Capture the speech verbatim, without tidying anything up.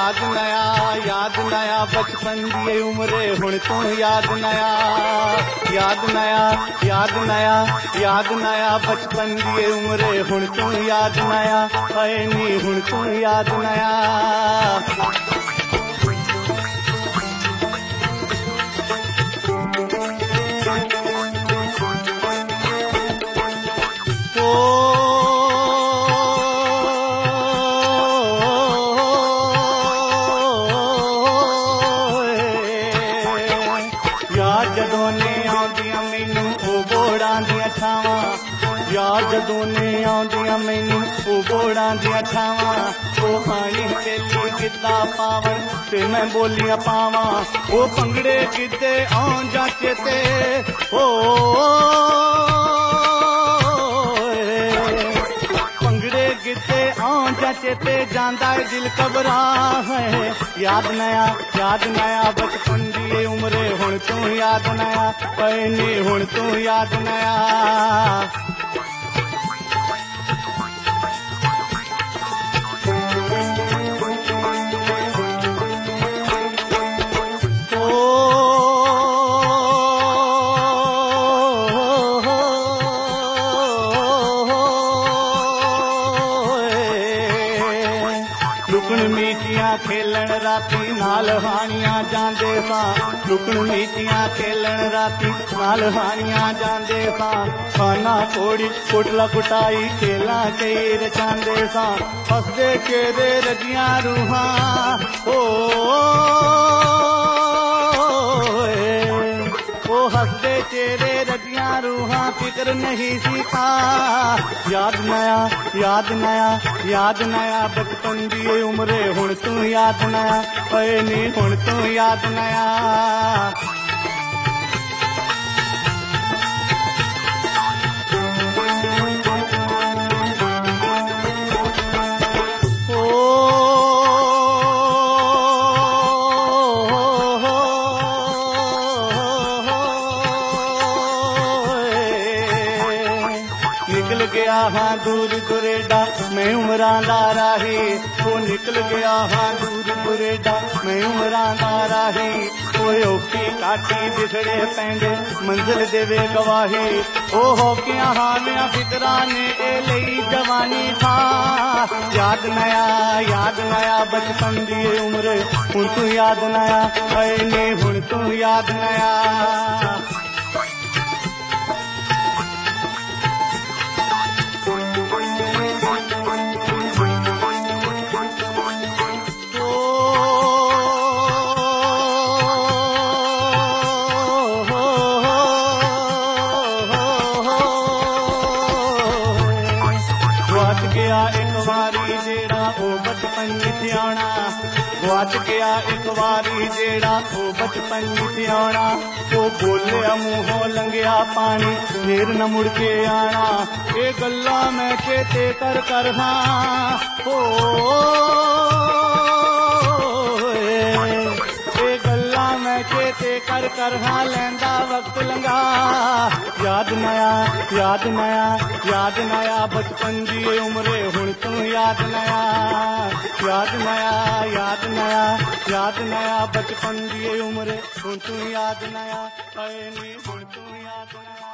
याद नया याद नया बचपन दी उम्रे हुण तू याद नया याद नया याद नया याद नया बचपन दी उम्रे हुण तू याद नया है नी हुण तू याद नया जदों ने आउंदियां मैनू ओ बोड़ां दियां छावां यार जदों ने आउंदियां मैनू ओ बोड़ां दियां छावां ओ पानी तेली गिद्दा पावन ते मैं बोलियां पावां ओ भंगड़े गिद्दे आउं जां चेते ओ भंगड़े गिद्दे आउं जां चेते जांदा है दिल घबरा है याद नया याद नया बचपन दी उम्रे हुण तू याद नया पैनी हुण तू याद नया लुकण मीटियां खेलन राती नाल हानियां जांदे सां लुकण मीटियां खेलन राती नाल हानियां जांदे सां खाना कोड़ी कुटला कुटाई खेला कई रचांदे सां हसदे चेहरे रजियां रूहां ओ ओ हसदे चेहरे रजियां रूहां फिक्र नहीं सी था याद नया याद नया याद नया बचपन दी उम्रे हुण तू याद नया ओए नी हुण तू याद नया निकल गया हाँ दूर दुरेडा मैं उमरां दा राही वो निकल गया हाँ दूर दुरेडा मैं उमरां दा राही ओए औखी काठी दिसड़े पैंदे मंजिल देवे गवाही ओ होकियां हावियां फिकरां ने ए लई जवानी था याद नया याद नया बचपन दी उम्र हुण तू याद नया ऐ ने हुण तू याद नया गवाच गया एक वारी जेड़ा ओ बचपन विच आना गवाच गया एक वारी जेड़ा ओ बचपन विच आना ओ बोलिया मूहों लंघिया पानी फिर न मुड़ के आना ये गल्लां मैं चेते कर कर हाँ ओ ये गल्लां मैं चेते कर कर हाँ लैंदा वक्त लंघा याद नया याद नया याद नया बचपन दी उम्रे हुण तू याद नया याद नया याद नया याद नया बचपन दी उम्रे हुण तू याद नया ऐ नी हुण तू याद नया